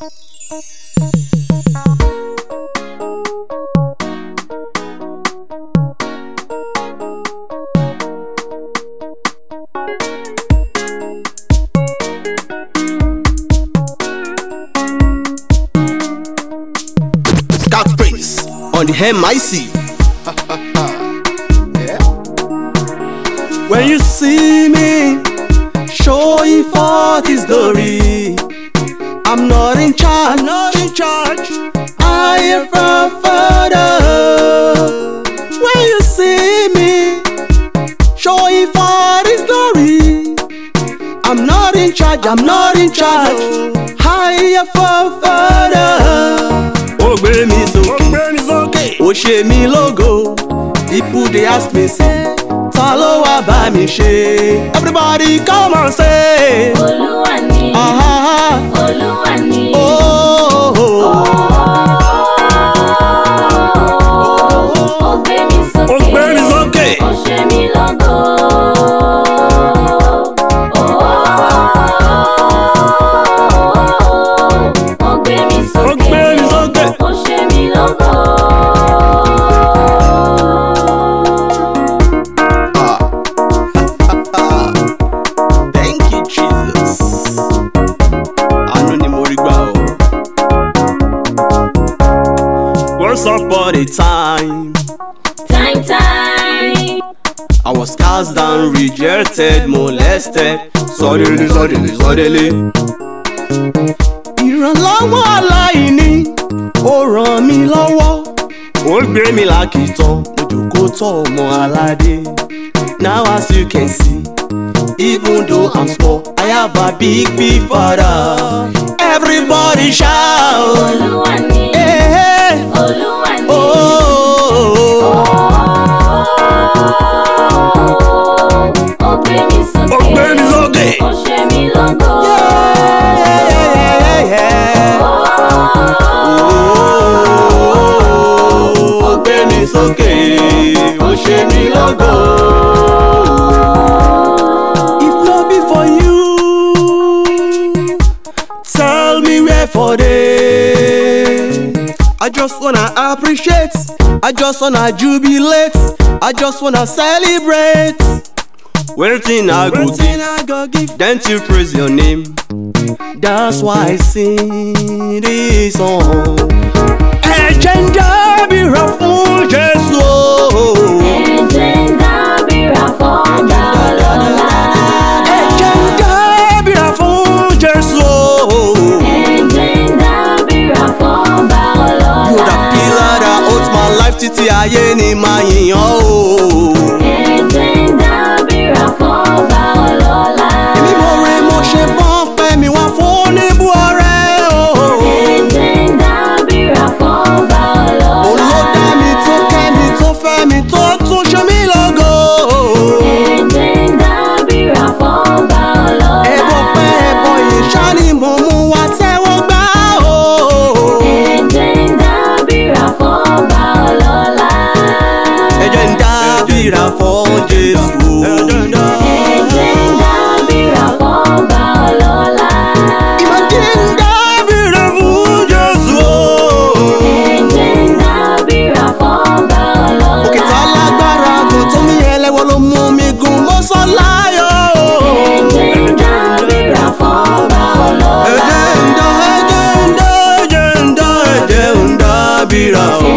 Scout Prince on the MIC. Yeah. When you see me showing forth His glory, I'm not in charge, I am from Father. When you see me showing forth His glory, I'm not in charge, I am from Father. Ó gbé mi sókè, ó ṣe mí lógo. People dey ask me say, ta ló wá bá mi ṣe? Everybody come and say, Olúwa ni, Olúwa ni. Ó gbé mi sókè, ó ṣe mí lógo. Ó gbé mi sókè, ó ṣe mí lógo. Thank you, Jesus. Àánú ni mo rí gbà o. Once upon a time, I was cast down, rejected, molested. Suddenly. Ìrànlọ́wọ́ aláìní, ó ràn mí lọ́wọ́. Ó gbé mi lákìtàn, mo jókòó tọ́ ọmọ aládé. Now as you can see, even though I'm small, I have a big Father. Everybody shout, Olúwa ni, Olúwa ni. Ó gbé mi sókè, ó ṣe mí lógo. Ó gbé mi sókè, ó ṣe mí lógo. If not be for you, tell me where for day. I just wanna appreciate, I just wanna jubilate, I just wanna celebrate. Waiting I go give, then to praise your name. That's why I sing this song. Ẹ̀jẹ̀ ń dábìrà fún Jésù. Ẹ̀jẹ̀ ń dábìrà fún ọba ọlọ́lá. Ẹ̀jẹ̀ ń dábìrà fún Jésù. Ẹ̀jẹ̀ ń dábìrà fún ọba ọlọ́lá. You're the pillar that holds my life títí ayé ni màá yìn ọ́ o. Ẹ̀jẹ̀ ń dábìrà fún ọba ọlọ́lá. Èmi mo rè mo ṣe bọ́n pẹ́ mi wá fún oníbú ọ̀rẹ́ o. Ẹ̀jẹ̀ ń dábìrà fún ọba ọlọ́lá. Olódà mi tó kẹ́ mi tó fẹ́ mi tó tún ṣe mí lógo. Ẹ̀jẹ̀ ń dábìrà fún ọba ọlọ́lá. Ẹ̀bọ̀ pẹ́ ẹ̀bọ̀ yìí ṣá ni mo mú wá tẹ́wọ́ gbà o. Ẹ̀jẹ̀ ń dábìrà fún ọba ọlọ́lá. Ẹ̀jẹ̀ ń dábìrà fún Jésù. Ẹ̀jẹ̀ ń dábìrà fún ọba ọlọ́lá. Ìmọ̀jẹ̀ ń dábìrà fún Jésù. Ẹ̀jẹ̀ ń dábìrà fún ọba ọlọ́lá. Òkìtà lágbára gùn tó mi ẹlẹ́wọ̀ ló mú mi gùn mọ́ sọ́láyọ̀. Ẹ̀jẹ̀ ń dábìrà fún ọba ọlọ́lá. Ẹ̀jẹ̀ ń dábìrà fún